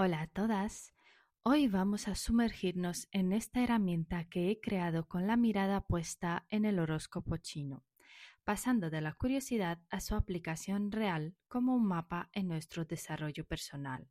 Hola a todas. Hoy vamos a sumergirnos en esta herramienta que he creado con la mirada puesta en el horóscopo chino, pasando de la curiosidad a su aplicación real como un mapa en nuestro desarrollo personal.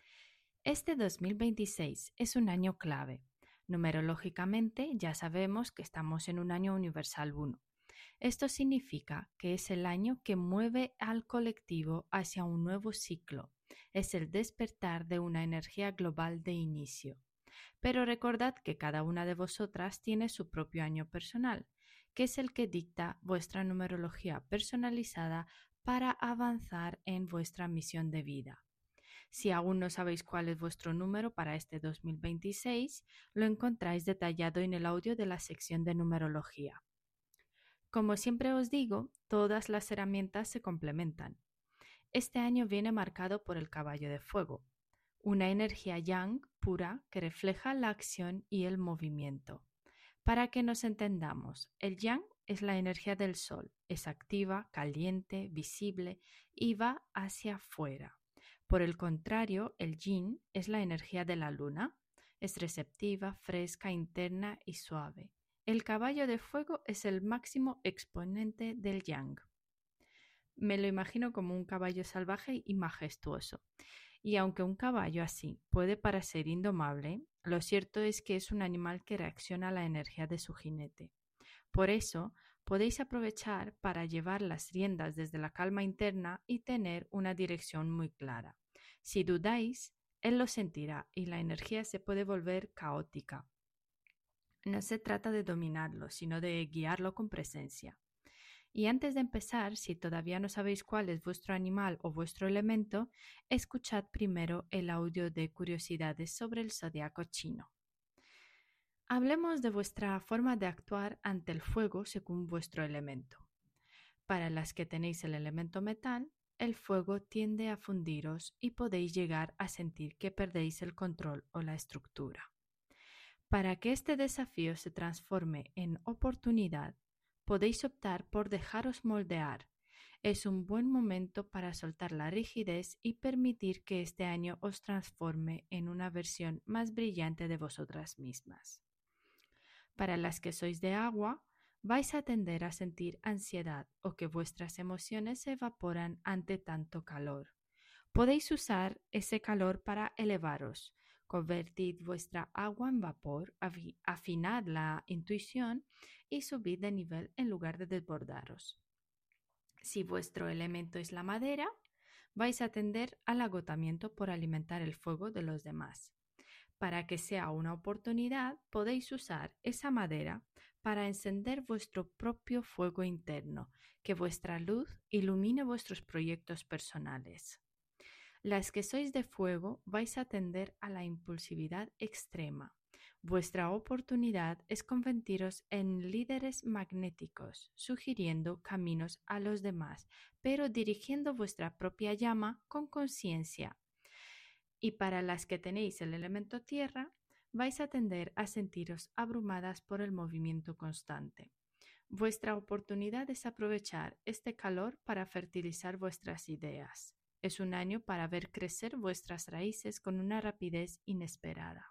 Este 2026 es un año clave. Numerológicamente ya sabemos que estamos en un año universal 1. Esto significa que es el año que mueve al colectivo hacia un nuevo ciclo. Es el despertar de una energía global de inicio. Pero recordad que cada una de vosotras tiene su propio año personal, que es el que dicta vuestra numerología personalizada para avanzar en vuestra misión de vida. Si aún no sabéis cuál es vuestro número para este 2026, lo encontráis detallado en el audio de la sección de numerología. Como siempre os digo, todas las herramientas se complementan. Este año viene marcado por el caballo de fuego, una energía yang pura que refleja la acción y el movimiento. Para que nos entendamos, el yang es la energía del sol, es activa, caliente, visible y va hacia afuera. Por el contrario, el yin es la energía de la luna, es receptiva, fresca, interna y suave. El caballo de fuego es el máximo exponente del yang. Me lo imagino como un caballo salvaje y majestuoso. Y aunque un caballo así puede parecer indomable, lo cierto es que es un animal que reacciona a la energía de su jinete. Por eso, podéis aprovechar para llevar las riendas desde la calma interna y tener una dirección muy clara. Si dudáis, él lo sentirá y la energía se puede volver caótica. No se trata de dominarlo, sino de guiarlo con presencia. Y antes de empezar, si todavía no sabéis cuál es vuestro animal o vuestro elemento, escuchad primero el audio de curiosidades sobre el zodiaco chino. Hablemos de vuestra forma de actuar ante el fuego según vuestro elemento. Para las que tenéis el elemento metal, el fuego tiende a fundiros y podéis llegar a sentir que perdéis el control o la estructura. Para que este desafío se transforme en oportunidad, podéis optar por dejaros moldear. Es un buen momento para soltar la rigidez y permitir que este año os transforme en una versión más brillante de vosotras mismas. Para las que sois de agua, vais a tender a sentir ansiedad o que vuestras emociones se evaporan ante tanto calor. Podéis usar ese calor para elevaros. Convertid vuestra agua en vapor, afinad la intuición y subid de nivel en lugar de desbordaros. Si vuestro elemento es la madera, vais a tender al agotamiento por alimentar el fuego de los demás. Para que sea una oportunidad, podéis usar esa madera para encender vuestro propio fuego interno, que vuestra luz ilumine vuestros proyectos personales. Las que sois de fuego vais a tender a la impulsividad extrema. Vuestra oportunidad es convertiros en líderes magnéticos, sugiriendo caminos a los demás, pero dirigiendo vuestra propia llama con conciencia. Y para las que tenéis el elemento tierra, vais a tender a sentiros abrumadas por el movimiento constante. Vuestra oportunidad es aprovechar este calor para fertilizar vuestras ideas. Es un año para ver crecer vuestras raíces con una rapidez inesperada.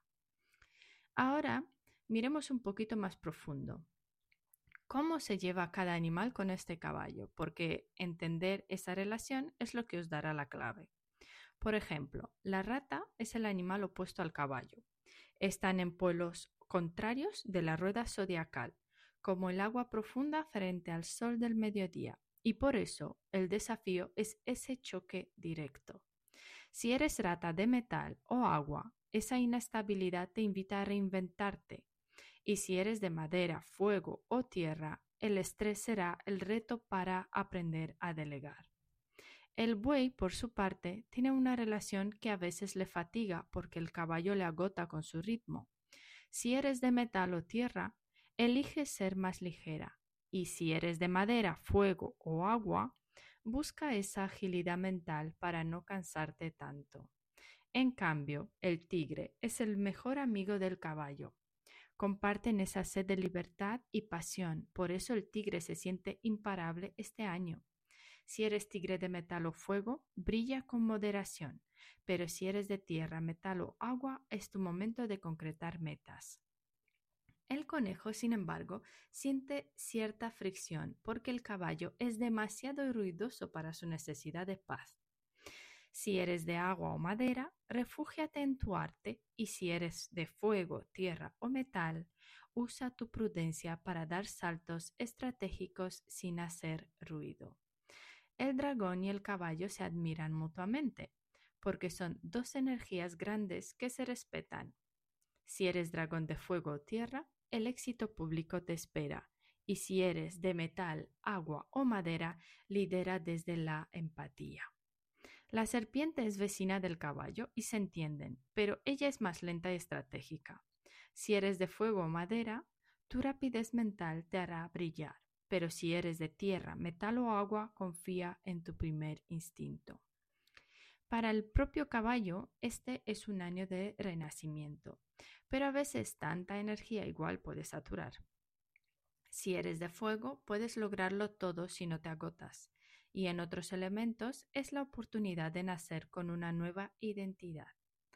Ahora, miremos un poquito más profundo. ¿Cómo se lleva cada animal con este caballo? Porque entender esa relación es lo que os dará la clave. Por ejemplo, la rata es el animal opuesto al caballo. Están en polos contrarios de la rueda zodiacal, como el agua profunda frente al sol del mediodía, y por eso el desafío es ese choque directo. Si eres rata de metal o agua, esa inestabilidad te invita a reinventarte, y si eres de madera, fuego o tierra, el estrés será el reto para aprender a delegar. El buey, por su parte, tiene una relación que a veces le fatiga porque el caballo le agota con su ritmo. Si eres de metal o tierra, elige ser más ligera. Y si eres de madera, fuego o agua, busca esa agilidad mental para no cansarte tanto. En cambio, el tigre es el mejor amigo del caballo. Comparten esa sed de libertad y pasión, por eso el tigre se siente imparable este año. Si eres tigre de metal o fuego, brilla con moderación. Pero si eres de tierra, metal o agua, es tu momento de concretar metas. El conejo, sin embargo, siente cierta fricción porque el caballo es demasiado ruidoso para su necesidad de paz. Si eres de agua o madera, refúgiate en tu arte, y si eres de fuego, tierra o metal, usa tu prudencia para dar saltos estratégicos sin hacer ruido. El dragón y el caballo se admiran mutuamente, porque son dos energías grandes que se respetan. Si eres dragón de fuego o tierra, el éxito público te espera, y si eres de metal, agua o madera, lidera desde la empatía. La serpiente es vecina del caballo y se entienden, pero ella es más lenta y estratégica. Si eres de fuego o madera, tu rapidez mental te hará brillar, pero si eres de tierra, metal o agua, confía en tu primer instinto. Para el propio caballo, este es un año de renacimiento, pero a veces tanta energía igual puede saturar. Si eres de fuego, puedes lograrlo todo si no te agotas, y en otros elementos es la oportunidad de nacer con una nueva identidad.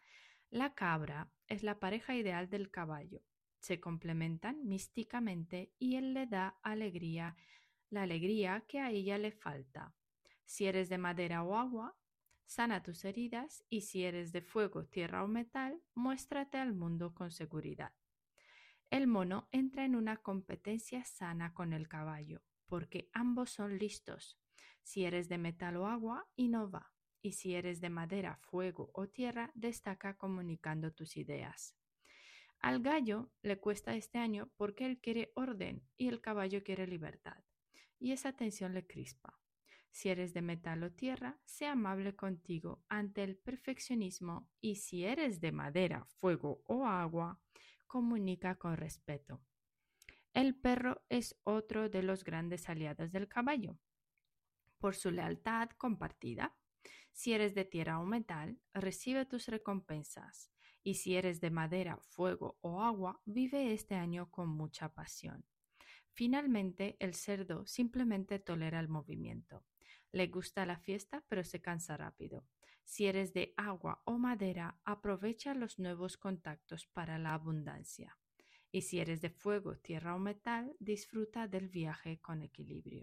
La cabra es la pareja ideal del caballo. Se complementan místicamente y él le da alegría, la alegría que a ella le falta. Si eres de madera o agua, sana tus heridas, y si eres de fuego, tierra o metal, muéstrate al mundo con seguridad. El mono entra en una competencia sana con el caballo, porque ambos son listos. Si eres de metal o agua, innova, y si eres de madera, fuego o tierra, destaca comunicando tus ideas. Al gallo le cuesta este año porque él quiere orden y el caballo quiere libertad, y esa tensión le crispa. Si eres de metal o tierra, sé amable contigo ante el perfeccionismo, y si eres de madera, fuego o agua, comunica con respeto. El perro es otro de los grandes aliados del caballo, por su lealtad compartida. Si eres de tierra o metal, recibe tus recompensas, y si eres de madera, fuego o agua, vive este año con mucha pasión. Finalmente, el cerdo simplemente tolera el movimiento. Le gusta la fiesta, pero se cansa rápido. Si eres de agua o madera, aprovecha los nuevos contactos para la abundancia. Y si eres de fuego, tierra o metal, disfruta del viaje con equilibrio.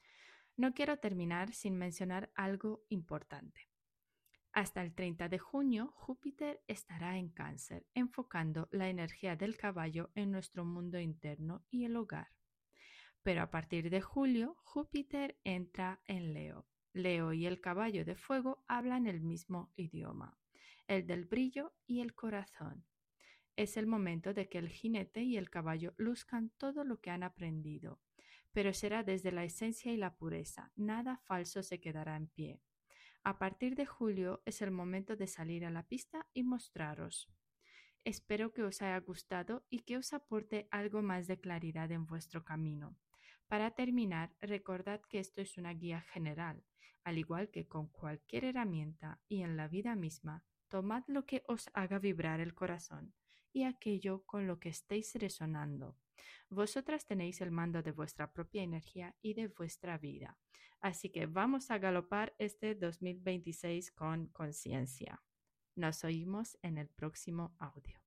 No quiero terminar sin mencionar algo importante. Hasta el 30 de junio, Júpiter estará en Cáncer, enfocando la energía del caballo en nuestro mundo interno y el hogar. Pero a partir de julio, Júpiter entra en Leo. Leo y el caballo de fuego hablan el mismo idioma, el del brillo y el corazón. Es el momento de que el jinete y el caballo luzcan todo lo que han aprendido, pero será desde la esencia y la pureza. Nada falso se quedará en pie. A partir de julio es el momento de salir a la pista y mostraros. Espero que os haya gustado y que os aporte algo más de claridad en vuestro camino. Para terminar, recordad que esto es una guía general, al igual que con cualquier herramienta y en la vida misma. Tomad lo que os haga vibrar el corazón y aquello con lo que estéis resonando. Vosotras tenéis el mando de vuestra propia energía y de vuestra vida. Así que vamos a galopar este 2026 con conciencia. Nos oímos en el próximo audio.